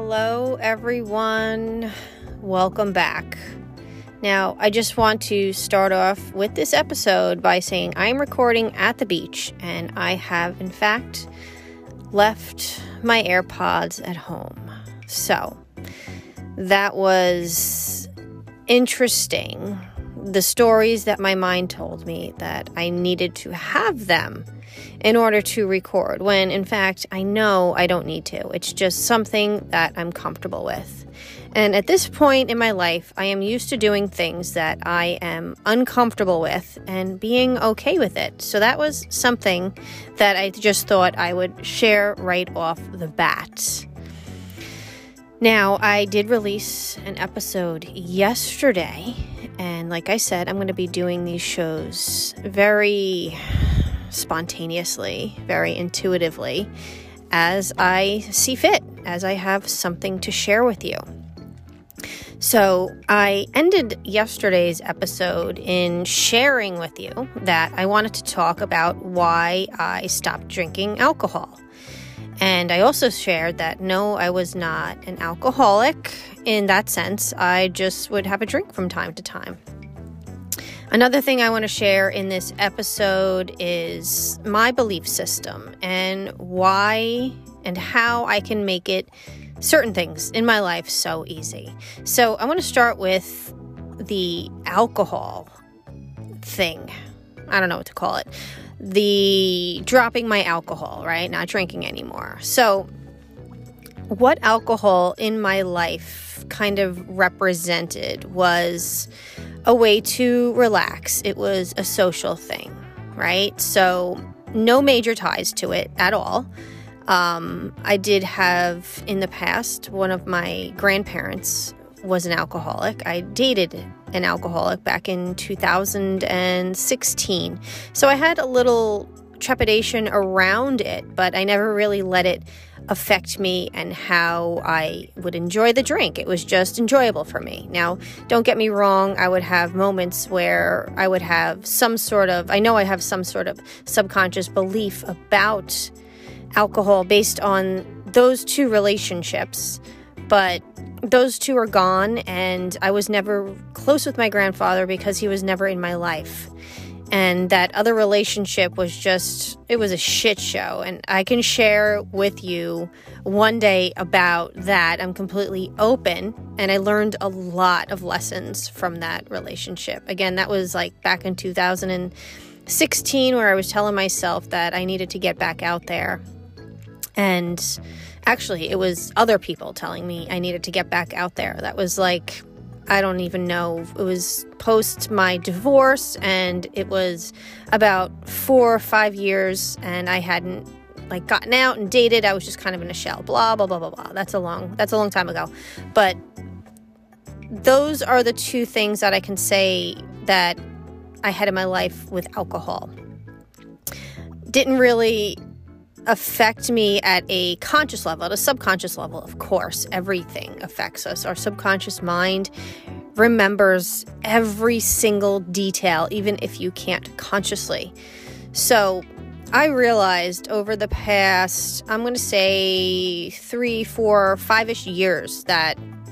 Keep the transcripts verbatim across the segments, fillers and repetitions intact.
Hello, everyone. Welcome back. Now, I just want to start off with this episode by saying I'm recording at the beach, and I have, in fact, left my AirPods at home. So, that was interesting. The stories that my mind told me that I needed to have them in order to record, when in fact I know I don't need to. It's just something that I'm comfortable with. And at this point in my life, I am used to doing things that I am uncomfortable with and being okay with it. So that was something that I just thought I would share right off the bat. Now, I did release an episode yesterday, and like I said, I'm going to be doing these shows very spontaneously, very intuitively, as I see fit, as I have something to share with you. So I ended yesterday's episode in sharing with you that I wanted to talk about why I stopped drinking alcohol. And I also shared that no, I was not an alcoholic in that sense. I just would have a drink from time to time. Another thing I want to share in this episode is my belief system and why and how I can make it certain things in my life so easy. So I want to start with the alcohol thing. I don't know what to call it. The dropping my alcohol, right? Not drinking anymore. So what alcohol in my life kind of represented was a way to relax. It was a social thing, right? So no major ties to it at all. Um, I did have in the past, one of my grandparents was an alcoholic. I dated an alcoholic back in two thousand sixteen. So I had a little trepidation around it, but I never really let it affect me and how I would enjoy the drink. It was just enjoyable for me. Now, don't get me wrong, I would have moments where I would have some sort of, I know I have some sort of subconscious belief about alcohol based on those two relationships, but those two are gone, and I was never close with my grandfather because he was never in my life. And that other relationship was just, it was a shit show. And I can share with you one day about that. I'm completely open, and I learned a lot of lessons from that relationship. Again, that was like back in two thousand sixteen, where I was telling myself that I needed to get back out there. And actually, it was other people telling me I needed to get back out there. That was like, I don't even know. It was post my divorce, and it was about four or five years, and I hadn't like gotten out and dated. I was just kind of in a shell. Blah blah blah blah blah. That's a long. That's a long time ago. But those are the two things that I can say that I had in my life with alcohol. Didn't really affect me at a conscious level. At a subconscious level, of course, everything affects us. Our subconscious mind remembers every single detail, even if you can't consciously. So I realized over the past, I'm going to say three, four, five-ish years that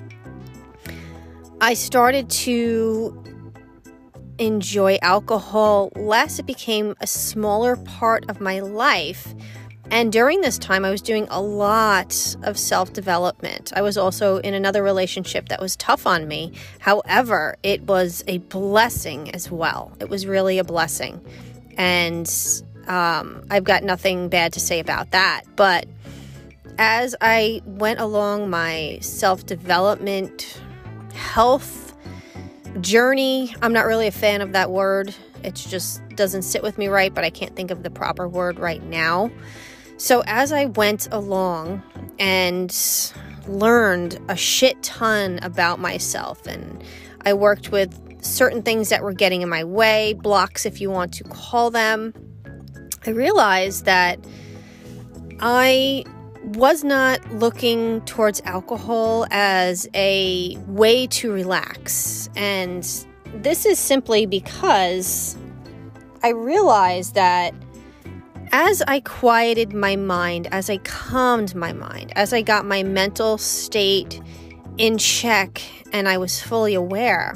I started to enjoy alcohol less. It became a smaller part of my life. And during this time, I was doing a lot of self-development. I was also in another relationship that was tough on me. However, it was a blessing as well. It was really a blessing. And um, I've got nothing bad to say about that. But as I went along my self-development, health journey, I'm not really a fan of that word. It just doesn't sit with me right, but I can't think of the proper word right now. So as I went along and learned a shit ton about myself, and I worked with certain things that were getting in my way, blocks if you want to call them, I realized that I was not looking towards alcohol as a way to relax. And this is simply because I realized that as I quieted my mind, as I calmed my mind, as I got my mental state in check and I was fully aware,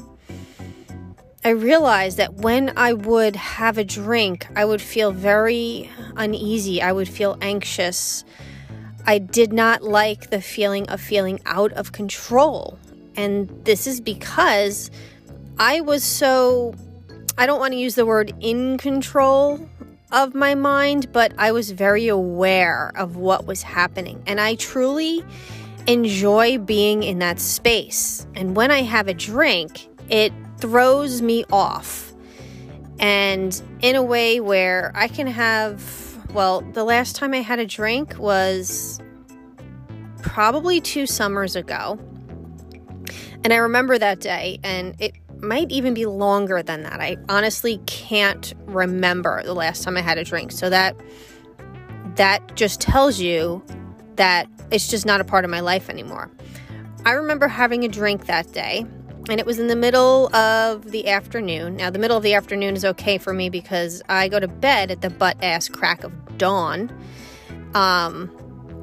I realized that when I would have a drink, I would feel very uneasy. I would feel anxious. I did not like the feeling of feeling out of control. And this is because I was so, I don't want to use the word in control of my mind, but I was very aware of what was happening. And I truly enjoy being in that space. And when I have a drink, it throws me off. And in a way where I can have, well, the last time I had a drink was probably two summers ago. And I remember that day, and it might even be longer than that. I honestly can't remember the last time I had a drink. So that that just tells you that it's just not a part of my life anymore. I remember having a drink that day, and it was in the middle of the afternoon. Now, the middle of the afternoon is okay for me because I go to bed at the butt-ass crack of dawn. Um...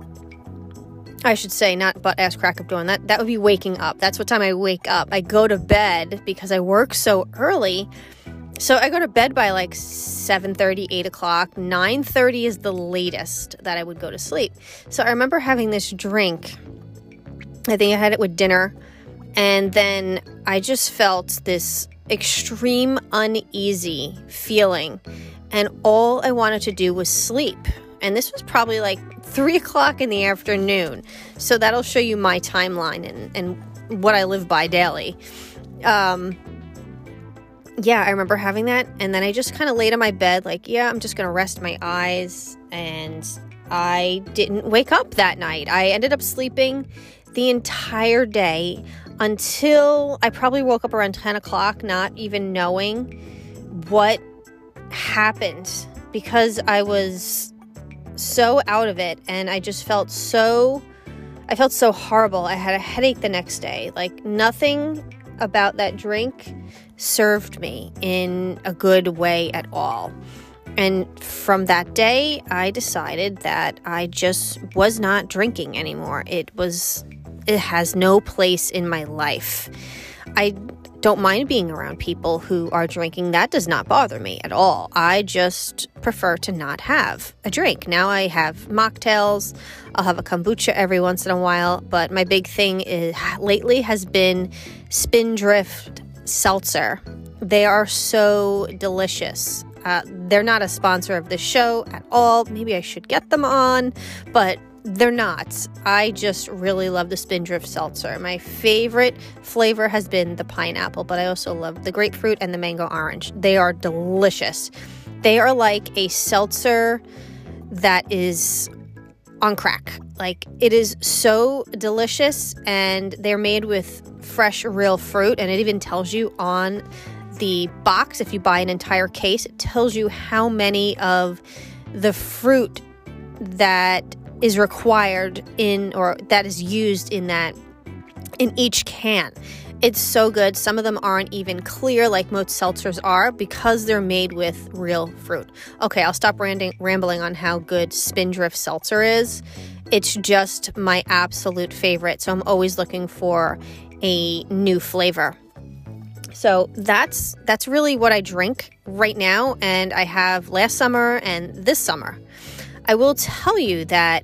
I should say not butt-ass crack of dawn. That, that would be waking up. That's what time I wake up. I go to bed because I work so early. So I go to bed by like seven thirty, eight o'clock. nine thirty is the latest that I would go to sleep. So I remember having this drink. I think I had it with dinner. And then I just felt this extreme uneasy feeling. And all I wanted to do was sleep. And this was probably like three o'clock in the afternoon. So that'll show you my timeline and, and what I live by daily. Um, yeah, I remember having that. And then I just kind of laid on my bed like, yeah, I'm just going to rest my eyes. And I didn't wake up that night. I ended up sleeping the entire day until I probably woke up around ten o'clock, not even knowing what happened because I was so out of it, and I just felt so I felt so horrible. I had a headache the next day. Like, nothing about that drink served me in a good way at all. And from that day, I decided that I just was not drinking anymore. It was it has no place in my life. I don't mind being around people who are drinking. That does not bother me at all. I just prefer to not have a drink. Now I have mocktails. I'll have a kombucha every once in a while. But my big thing is lately has been Spindrift seltzer. They are so delicious. Uh, they're not a sponsor of the show at all. Maybe I should get them on, but they're not. I just really love the Spindrift seltzer. My favorite flavor has been the pineapple, but I also love the grapefruit and the mango orange. They are delicious. They are like a seltzer that is on crack. Like, it is so delicious, and they're made with fresh, real fruit, and it even tells you on the box, if you buy an entire case, it tells you how many of the fruit that is required in, or that is used in that, in each can. It's so good. Some of them aren't even clear like most seltzers are because they're made with real fruit. Okay, I'll stop rambling, rambling on how good Spindrift seltzer is. It's just my absolute favorite. So I'm always looking for a new flavor. So that's that's really what I drink right now, and I have last summer and this summer. I will tell you that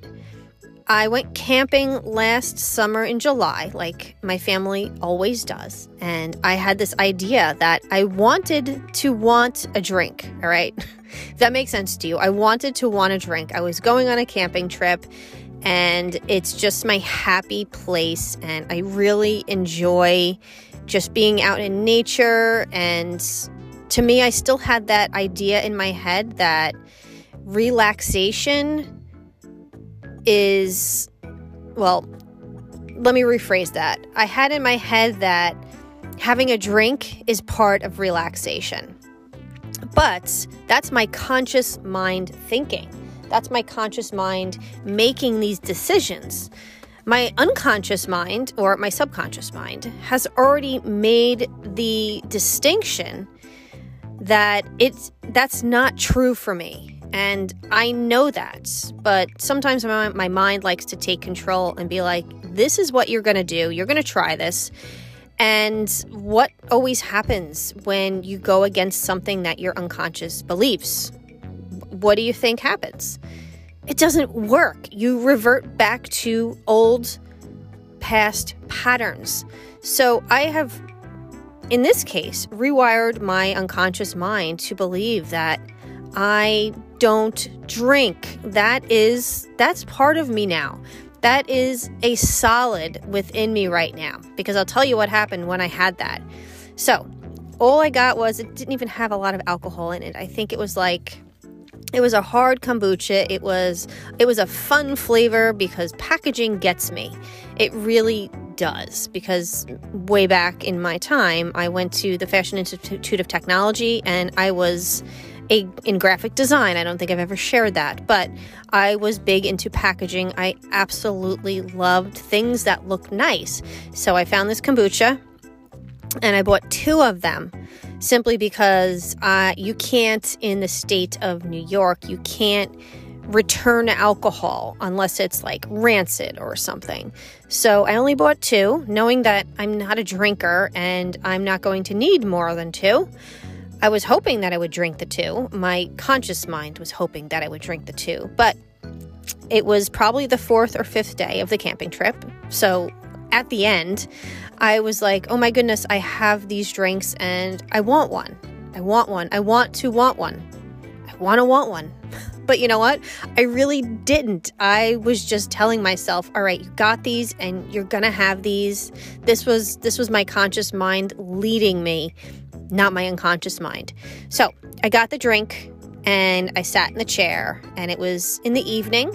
I went camping last summer in July, like my family always does. And I had this idea that I wanted to want a drink, all right? If that makes sense to you. I wanted to want a drink. I was going on a camping trip, and it's just my happy place. And I really enjoy just being out in nature. And to me, I still had that idea in my head that relaxation is, well, let me rephrase that. I had in my head that having a drink is part of relaxation. But that's my conscious mind thinking. That's my conscious mind making these decisions. My unconscious mind, or my subconscious mind, has already made the distinction that it's that's not true for me. And I know that, but sometimes my, my mind likes to take control and be like, this is what you're going to do. You're going to try this. And what always happens when you go against something that your unconscious believes? What do you think happens? It doesn't work. You revert back to old past patterns. So I have, in this case, rewired my unconscious mind to believe that I don't drink. That is, that's part of me now. That is a solid within me right now, because I'll tell you what happened when I had that. So all I got was, it didn't even have a lot of alcohol in it. I think it was like, it was a hard kombucha. It was, it was a fun flavor because packaging gets me. It really does, because way back in my time, I went to the Fashion Institute of Technology and I was A, in graphic design. I don't think I've ever shared that, but I was big into packaging. I absolutely loved things that looked nice. So I found this kombucha and I bought two of them simply because uh, you can't, in the state of New York, you can't return alcohol unless it's like rancid or something. So I only bought two, knowing that I'm not a drinker and I'm not going to need more than two. I was hoping that I would drink the two. My conscious mind was hoping that I would drink the two, but it was probably the fourth or fifth day of the camping trip. So at the end, I was like, oh my goodness, I have these drinks and I want one. I want one. I want to want one. I want to want one. But you know what? I really didn't. I was just telling myself, all right, you got these and you're going to have these. This was, this was my conscious mind leading me, not my unconscious mind. So I got the drink and I sat in the chair, and it was in the evening,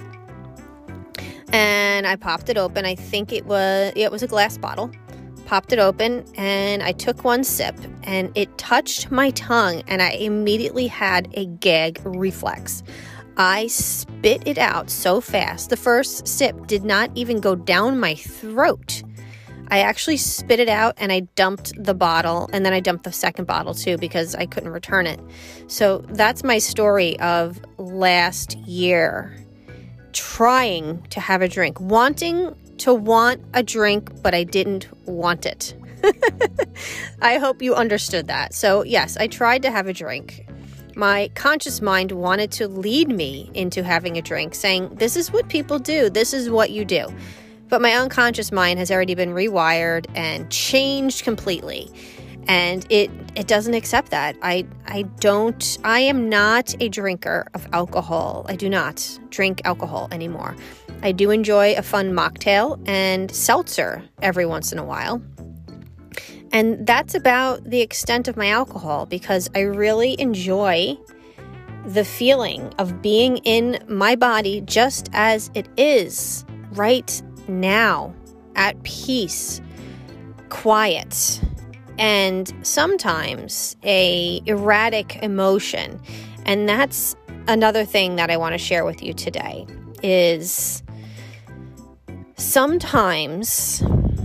and I popped it open. I think it was, it was a glass bottle. Popped it open and I took one sip and it touched my tongue and I immediately had a gag reflex. I spit it out so fast. The first sip did not even go down my throat. I actually spit it out and I dumped the bottle, and then I dumped the second bottle too because I couldn't return it. So that's my story of last year. Trying to have a drink, wanting to want a drink, but I didn't want it. I hope you understood that. So yes, I tried to have a drink. My conscious mind wanted to lead me into having a drink, saying, this is what people do. This is what you do. But my unconscious mind has already been rewired and changed completely. And it it doesn't accept that. I I don't, I am not a drinker of alcohol. I do not drink alcohol anymore. I do enjoy a fun mocktail and seltzer every once in a while. And that's about the extent of my alcohol, because I really enjoy the feeling of being in my body just as it is right now, at peace, quiet, and sometimes a erratic emotion. And that's another thing that I want to share with you today is sometimes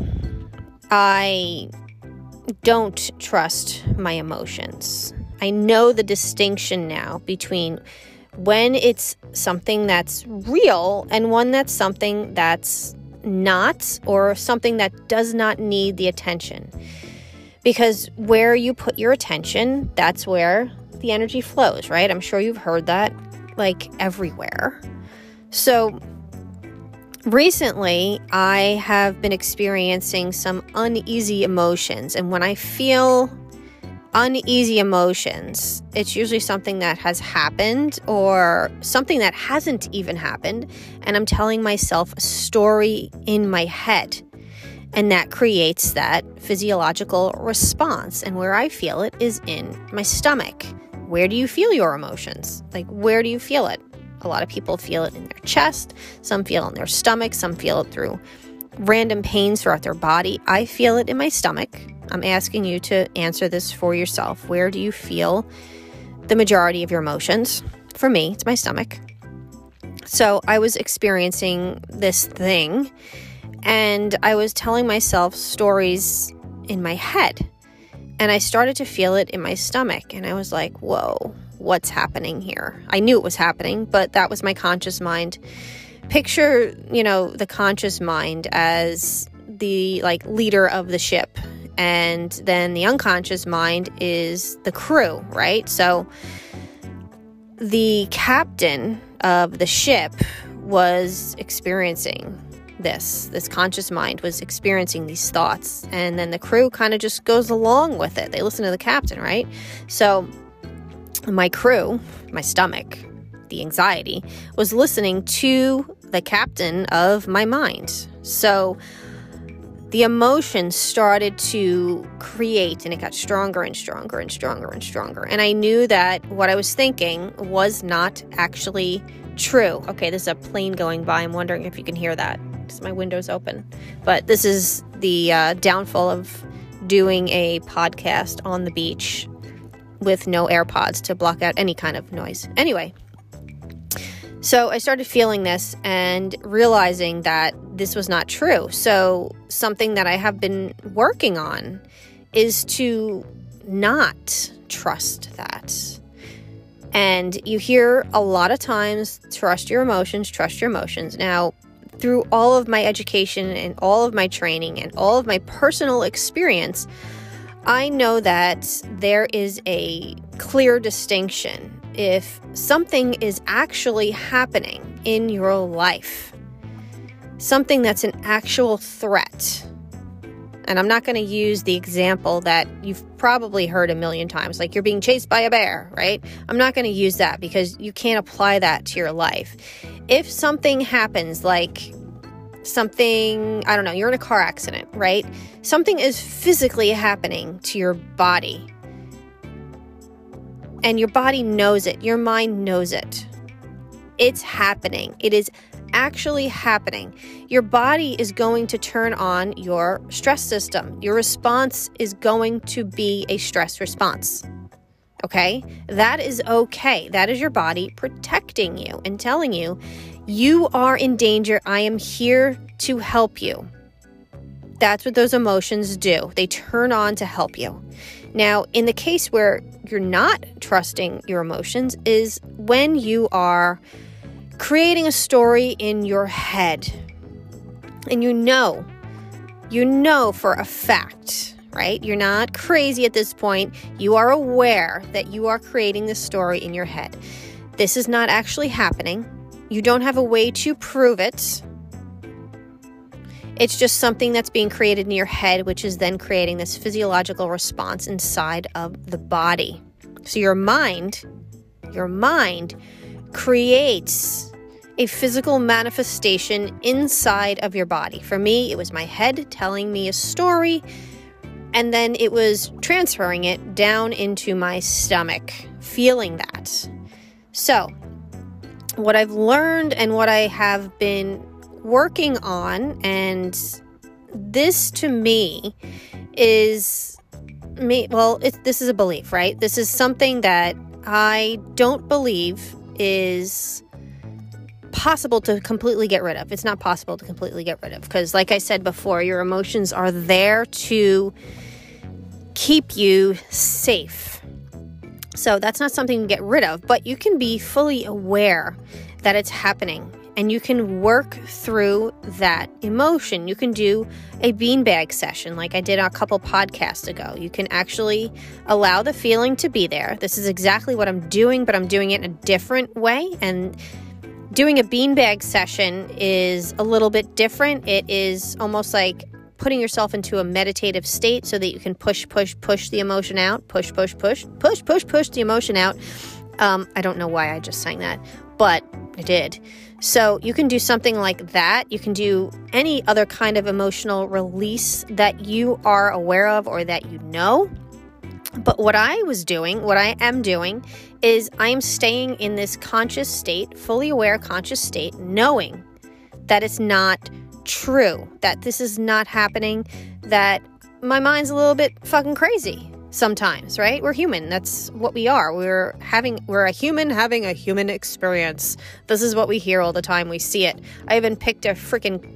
I don't trust my emotions. I know the distinction now between when it's something that's real and one that's something that's not, or something that does not need the attention. Because where you put your attention, that's where the energy flows, right? I'm sure you've heard that, like, everywhere. So recently, I have been experiencing some uneasy emotions. And when I feel uneasy emotions, it's usually something that has happened or something that hasn't even happened. And I'm telling myself a story in my head. And that creates that physiological response. And where I feel it is in my stomach. Where do you feel your emotions? Like, where do you feel it? A lot of people feel it in their chest. Some feel it in their stomach. Some feel it through random pains throughout their body. I feel it in my stomach. I'm asking you to answer this for yourself. Where do you feel the majority of your emotions? For me, it's my stomach. So I was experiencing this thing, and I was telling myself stories in my head, and I started to feel it in my stomach, and I was like, whoa, what's happening here. I knew it was happening, but that was my conscious mind. Picture, you know, the conscious mind as the like leader of the ship, and then the unconscious mind is the crew, right? So the captain of the ship was experiencing this. This conscious mind was experiencing these thoughts, and then the crew kind of just goes along with it. They listen to the captain, right? So my crew, my stomach, the anxiety, was listening to the captain of my mind. So the emotion started to create, and it got stronger and stronger and stronger and stronger. And I knew that what I was thinking was not actually true. Okay, this is a plane going by. I'm wondering if you can hear that because my window's open. But this is the uh, downfall of doing a podcast on the beach with no AirPods to block out any kind of noise. Anyway, so I started feeling this and realizing that this was not true. So something that I have been working on is to not trust that. And you hear a lot of times, trust your emotions, trust your emotions. Now, through all of my education and all of my training and all of my personal experience, I know that there is a clear distinction. If something is actually happening in your life, something that's an actual threat, and I'm not going to use the example that you've probably heard a million times, like you're being chased by a bear, right? I'm not going to use that because you can't apply that to your life. If something happens, like something, I don't know, you're in a car accident, right? Something is physically happening to your body. And your body knows it. Your mind knows it. It's happening. It is actually happening. Your body is going to turn on your stress system. Your response is going to be a stress response. Okay? That is okay. That is your body protecting you and telling you, you are in danger. I am here to help you. That's what those emotions do. They turn on to help you. Now, in the case where you're not trusting your emotions is when you are creating a story in your head. And you know, you know for a fact, right? You're not crazy at this point. You are aware that you are creating this story in your head. This is not actually happening. You don't have a way to prove it. It's just something that's being created in your head, which is then creating this physiological response inside of the body. So your mind, your mind creates a physical manifestation inside of your body. For me, it was my head telling me a story, and then it was transferring it down into my stomach, feeling that. So what I've learned and what I have been working on, and this to me is me, well, it, this is a belief, right? This is something that I don't believe is possible to completely get rid of. It's not possible to completely get rid of because, like I said before, your emotions are there to keep you safe. So that's not something to get rid of, but you can be fully aware that it's happening. And you can work through that emotion. You can do a beanbag session like I did a couple podcasts ago. You can actually allow the feeling to be there. This is exactly what I'm doing, but I'm doing it in a different way. And doing a beanbag session is a little bit different. It is almost like putting yourself into a meditative state so that you can push, push, push the emotion out. Push, push, push, push, push, push the emotion out. Um, I don't know why I just sang that, but I did. So you can do something like that. You can do any other kind of emotional release that you are aware of or that you know. But what I was doing, what I am doing, is I'm staying in this conscious state, fully aware conscious state, knowing that it's not true, that this is not happening, that my mind's a little bit fucking crazy. Sometimes, right? We're human. That's what we are. We're having, we're a human having a human experience. This is what we hear all the time. We see it. I even picked a freaking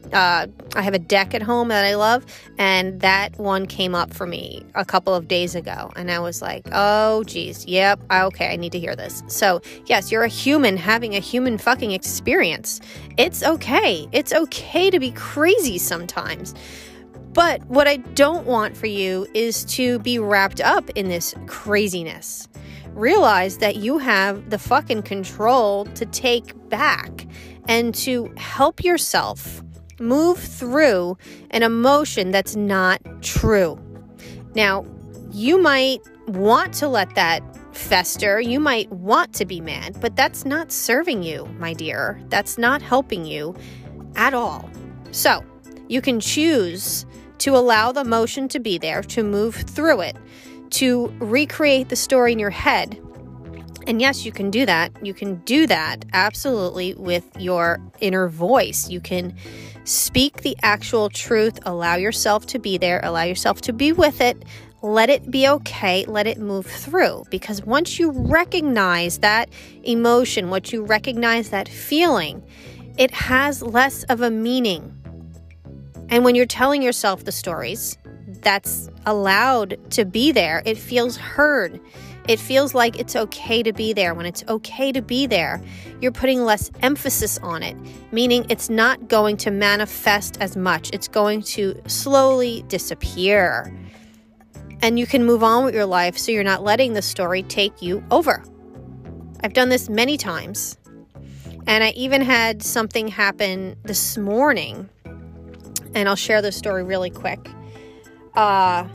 uh, I have a deck at home that I love, and that one came up for me a couple of days ago, and I was like, oh, geez, yep, okay, I need to hear this. So, yes, you're a human having a human fucking experience. It's okay. It's okay to be crazy sometimes. But what I don't want for you is to be wrapped up in this craziness. Realize that you have the fucking control to take back and to help yourself move through an emotion that's not true. Now, you might want to let that fester. You might want to be mad, but that's not serving you, my dear. That's not helping you at all. So, you can choose to allow the emotion to be there, to move through it, to recreate the story in your head. And yes, you can do that. You can do that absolutely with your inner voice. You can speak the actual truth, allow yourself to be there, allow yourself to be with it, let it be okay, let it move through. Because once you recognize that emotion, once you recognize that feeling, it has less of a meaning. And when you're telling yourself the stories, that's allowed to be there. It feels heard. It feels like it's okay to be there. When it's okay to be there, you're putting less emphasis on it, meaning it's not going to manifest as much. It's going to slowly disappear. And you can move on with your life so you're not letting the story take you over. I've done this many times. And I even had something happen this morning. And I'll share this story really quick. Uh...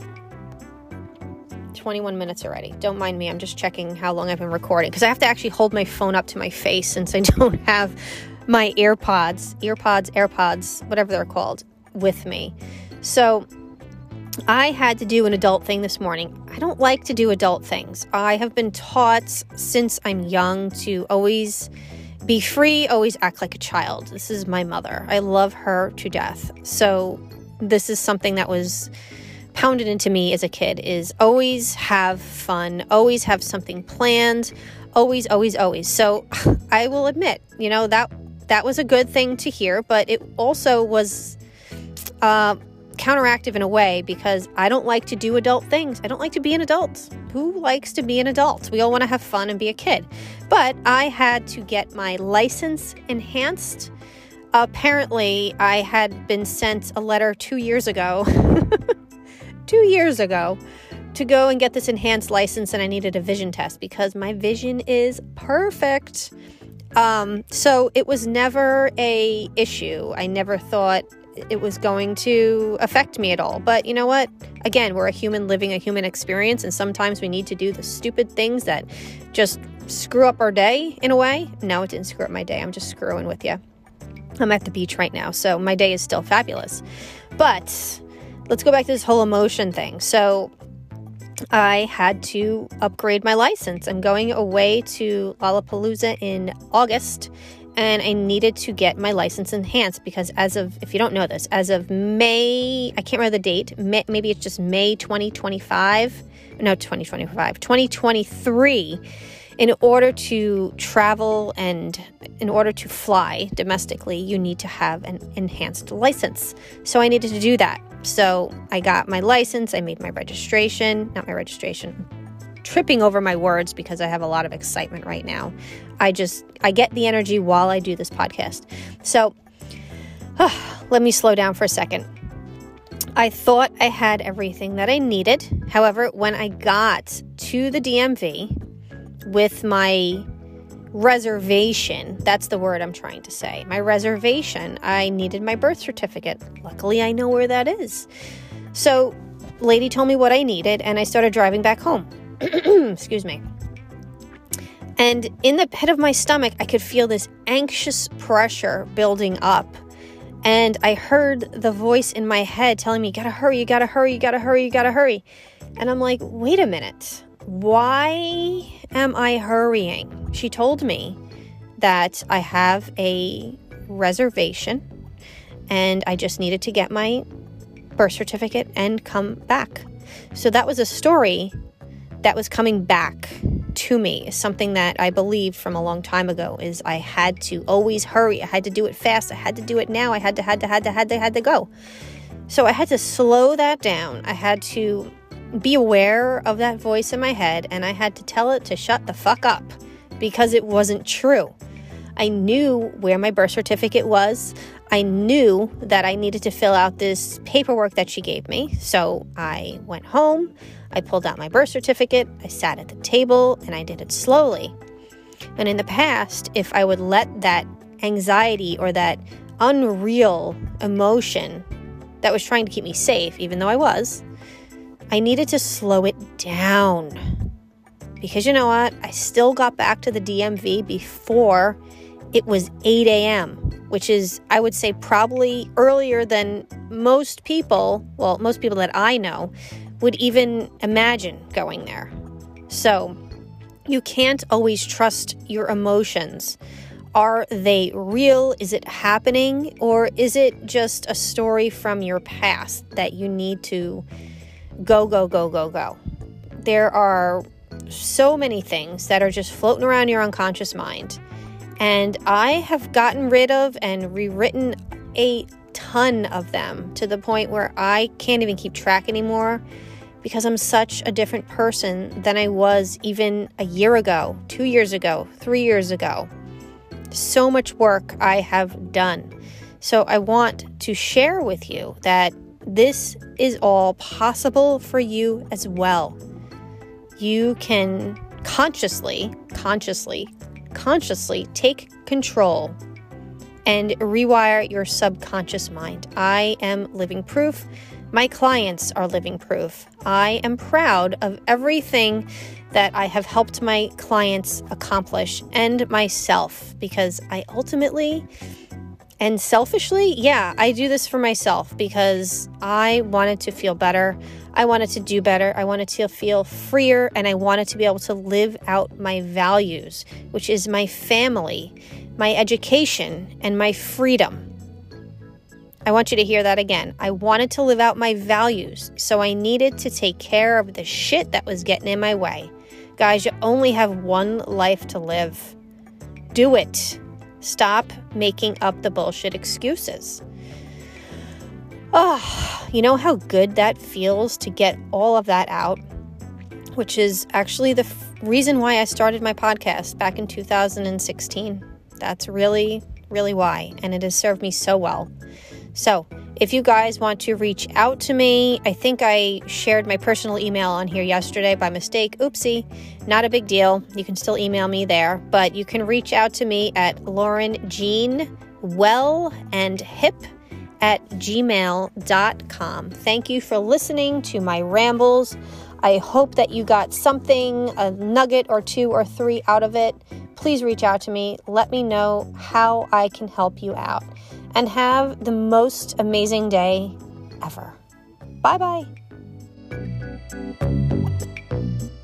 twenty-one minutes already. Don't mind me. I'm just checking how long I've been recording because I have to actually hold my phone up to my face since I don't have my AirPods, earpods, AirPods, whatever they're called, with me. So I had to do an adult thing this morning. I don't like to do adult things. I have been taught since I'm young to always be free, always act like a child. This is my mother. I love her to death. So this is something that was pounded into me as a kid, is always have fun, always have something planned, always, always, always. So I will admit, you know, that that was a good thing to hear, but it also was uh, counteractive in a way because I don't like to do adult things. I don't like to be an adult. Who likes to be an adult? We all want to have fun and be a kid. But I had to get my license enhanced. Apparently, I had been sent a letter two years ago two years ago to go and get this enhanced license, and I needed a vision test because my vision is perfect. Um, so it was never a issue. I never thought it was going to affect me at all. But you know what? Again, we're a human living a human experience, and sometimes we need to do the stupid things that just screw up our day in a way. No, it didn't screw up my day. I'm just screwing with you. I'm at the beach right now, so my day is still fabulous. But let's go back to this whole emotion thing. So I had to upgrade my license. I'm going away to Lollapalooza in August, and I needed to get my license enhanced because as of, if you don't know this, as of May, I can't remember the date, May, maybe it's just May twenty twenty-five, no, twenty twenty-five, twenty twenty-three, in order to travel and in order to fly domestically, you need to have an enhanced license. So I needed to do that. So I got my license, I made my registration, not my registration, tripping over my words because I have a lot of excitement right now. I just, I get the energy while I do this podcast. So oh, let me slow down for a second. I thought I had everything that I needed. However, when I got to the D M V with my reservation, that's the word I'm trying to say, my reservation, I needed my birth certificate. Luckily, I know where that is. So, lady told me what I needed, and I started driving back home. Excuse me. And in the pit of my stomach, I could feel this anxious pressure building up. And I heard the voice in my head telling me, you gotta hurry, you gotta hurry, you gotta hurry, you gotta hurry. And I'm like, wait a minute. Why am I hurrying? She told me that I have a reservation and I just needed to get my birth certificate and come back. So that was a story that was coming back to me, is something that I believed from a long time ago, is I had to always hurry. I had to do it fast. I had to do it now. I had to, had to, had to, had to, had to go. So I had to slow that down. I had to be aware of that voice in my head, and I had to tell it to shut the fuck up because it wasn't true. I knew where my birth certificate was. I knew that I needed to fill out this paperwork that she gave me. So I went home, I pulled out my birth certificate, I sat at the table, and I did it slowly. And in the past, if I would let that anxiety or that unreal emotion that was trying to keep me safe, even though I was, I needed to slow it down. Because you know what? I still got back to the D M V before it was eight a.m., which is, I would say, probably earlier than most people, well, most people that I know, would even imagine going there. So you can't always trust your emotions. Are they real? Is it happening? Or is it just a story from your past that you need to go, go, go, go, go? There are so many things that are just floating around your unconscious mind. And I have gotten rid of and rewritten a ton of them to the point where I can't even keep track anymore because I'm such a different person than I was even a year ago, two years ago, three years ago. So much work I have done. So I want to share with you that this is all possible for you as well. You can consciously, consciously, consciously take control and rewire your subconscious mind. I am living proof. My clients are living proof. I am proud of everything that I have helped my clients accomplish and myself, because I ultimately and selfishly, yeah, I do this for myself because I wanted to feel better. I wanted to do better. I wanted to feel freer, and I wanted to be able to live out my values, which is my family, my education, and my freedom. I want you to hear that again. I wanted to live out my values, so I needed to take care of the shit that was getting in my way. Guys, you only have one life to live. Do it. Stop making up the bullshit excuses. Oh, you know how good that feels to get all of that out? Which is actually the f- reason why I started my podcast back in two thousand sixteen. That's really, really why. And it has served me so well. So if you guys want to reach out to me, I think I shared my personal email on here yesterday by mistake. Oopsie, not a big deal. You can still email me there, but you can reach out to me at Lauren Jean Well and Hip at gmail dot com. Thank you for listening to my rambles. I hope that you got something, a nugget or two or three out of it. Please reach out to me. Let me know how I can help you out. And have the most amazing day ever. Bye-bye.